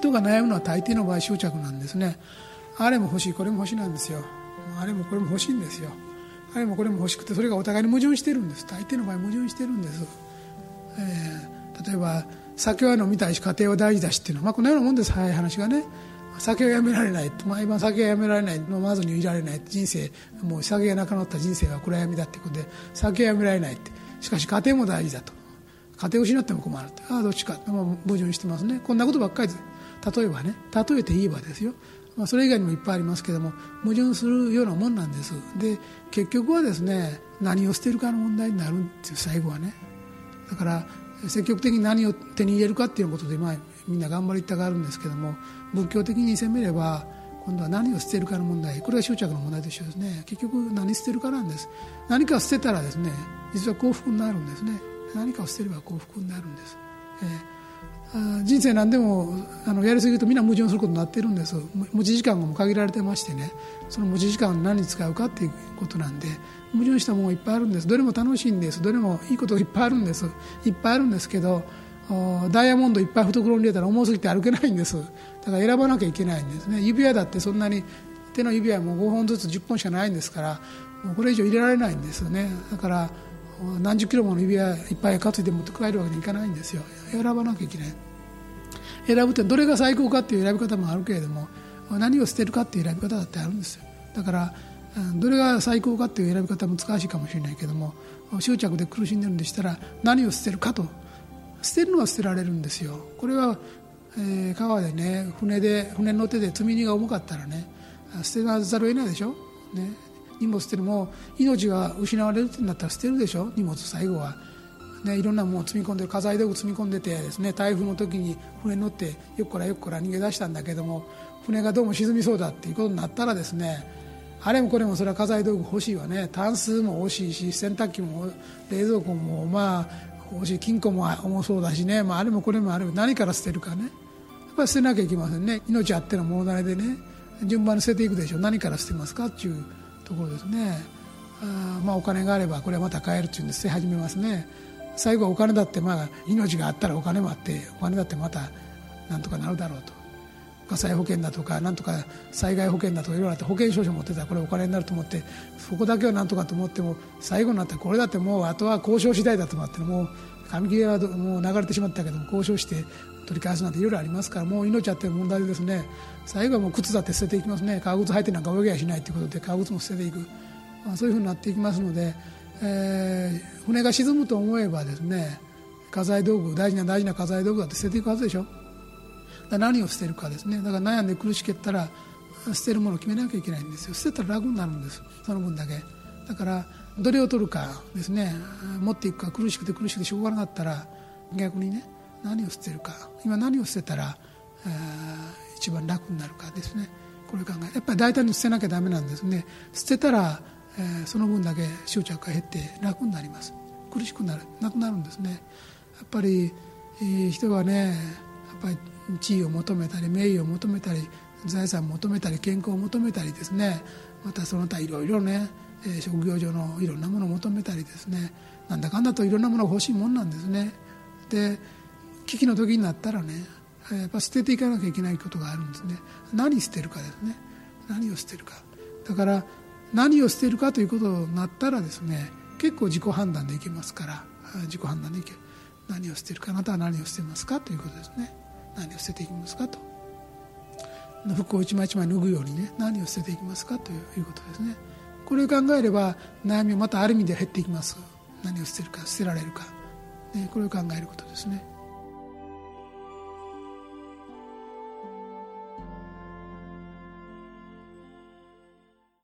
人が悩むのは大抵の場合執着なんですね。あれも欲しいこれも欲しいなんですよ。あれもこれも欲しいんですよ。あれもこれも欲しくて、それがお互いに矛盾してるんです。大抵の場合矛盾してるんです。例えば酒は飲みたいし家庭は大事だしっていうのは、このようなもんです。早い話がね、酒はやめられない、毎晩酒はやめられない、飲まずにいられない、人生もう酒がなくなった人生は暗闇だっていうことで酒はやめられないって。しかし家庭も大事だと、家庭を失っても困るって、どっちか、矛盾してますね。こんなことばっかりで、例えばね、例えて言えばですよ、それ以外にもいっぱいありますけども、矛盾するようなもんなんです。で結局はですね、何を捨てるかの問題になるっていう、最後はね。だから積極的に何を手に入れるかっていうことで、みんな頑張りたがるんですけども、仏教的に攻めれば今度は何を捨てるかの問題、これが執着の問題と一緒ですね。結局何捨てるかなんです。何か捨てたらですね、実は幸福になるんですね。何かを捨てれば幸福になるんです。人生何でもやりすぎるとみんな矛盾することになっているんです。持ち時間も限られてましてね、その持ち時間を何に使うかっていうことなんで、矛盾したものがいっぱいあるんです。どれも楽しいんです。どれもいいことがいっぱいあるんです。いっぱいあるんですけど、ダイヤモンドいっぱい懐に入れたら重すぎて歩けないんです。だから選ばなきゃいけないんですね。指輪だってそんなに、手の指輪も5本ずつ10本しかないんですから、もうこれ以上入れられないんですよね。だから何十キロもの指輪いっぱい担いで持って帰るわけにいかないんですよ。選ばなきゃいけない。選ぶってどれが最高かっていう選び方もあるけれども、何を捨てるかっていう選び方だってあるんですよ。だからどれが最高かっていう選び方は難しいかもしれないけども、執着で苦しんでるんでしたら何を捨てるかと。捨てるのは捨てられるんですよ。これは、川でね、船に乗ってて積み荷が重かったらね、捨てざるを得ないでしょ、ね、荷物捨てる、もう命が失われるってなったら捨てるでしょ、荷物最後は、ね、いろんなものを積み込んでる、家財道具積み込んでてですね、台風の時に船に乗ってよっこらよっこら逃げ出したんだけども、船がどうも沈みそうだっていうことになったらですね、あれもこれもそれは家財道具欲しいわね。タンスも欲しいし、洗濯機も冷蔵庫も欲しい、金庫も重そうだしね、あれもこれもあれも、何から捨てるかね、やっぱり捨てなきゃいけませんね。命あってのもの種でね、順番に捨てていくでしょ。何から捨てますかっていうところですね。お金があればこれはまた買えるっていうんで捨て始めますね。最後はお金だって、命があったらお金もあって、お金だってまたなんとかなるだろうと。火災保険だとかなんとか災害保険だとかいろいろあって、保険証書持ってたらこれお金になると思って、そこだけはなんとかと思っても、最後になったらこれだってもうあとは交渉次第だと思って、もう紙切れはもう流れてしまったけども、交渉して取り返すなんていろいろありますから、もう命あっての問題でですね、最後はもう靴だって捨てていきますね。革靴履いてなんか泳げやしないということで革靴も捨てていく、そういうふうになっていきますので、船が沈むと思えばですね、家財道具、大事な家財道具だって捨てていくはずでしょ。何を捨てるかですね。だから悩んで苦しけったら捨てるものを決めなきゃいけないんですよ。捨てたら楽になるんです、その分だけ。だからどれを取るかですね、持っていくか、苦しくてしょうがなかったら逆にね、何を捨てるか、今何を捨てたら一番楽になるかですね、これを考え、やっぱり大胆に捨てなきゃダメなんですね。捨てたら、その分だけ執着が減って楽になります。苦しくなくなるんですね。やっぱり、人はね、やっぱり地位を求めたり名誉を求めたり財産を求めたり健康を求めたりですね、またその他いろいろね、職業上のいろんなものを求めたりですね、なんだかんだといろんなものが欲しいもんなんですね。で危機の時になったらね、やっぱ捨てていかなきゃいけないことがあるんですね。何捨てるかですね。何を捨てるか。だから何を捨てるかということになったらですね、結構自己判断でいけますから、自己判断でいける。何を捨てるか、あなたは何を捨てますかということですね。何を捨てていきますかと。服を一枚一枚脱ぐようにね、何を捨てていきますかということですね。これを考えれば悩みはまたある意味で減っていきます。何を捨てるか捨てられるか、ね、これを考えることですね。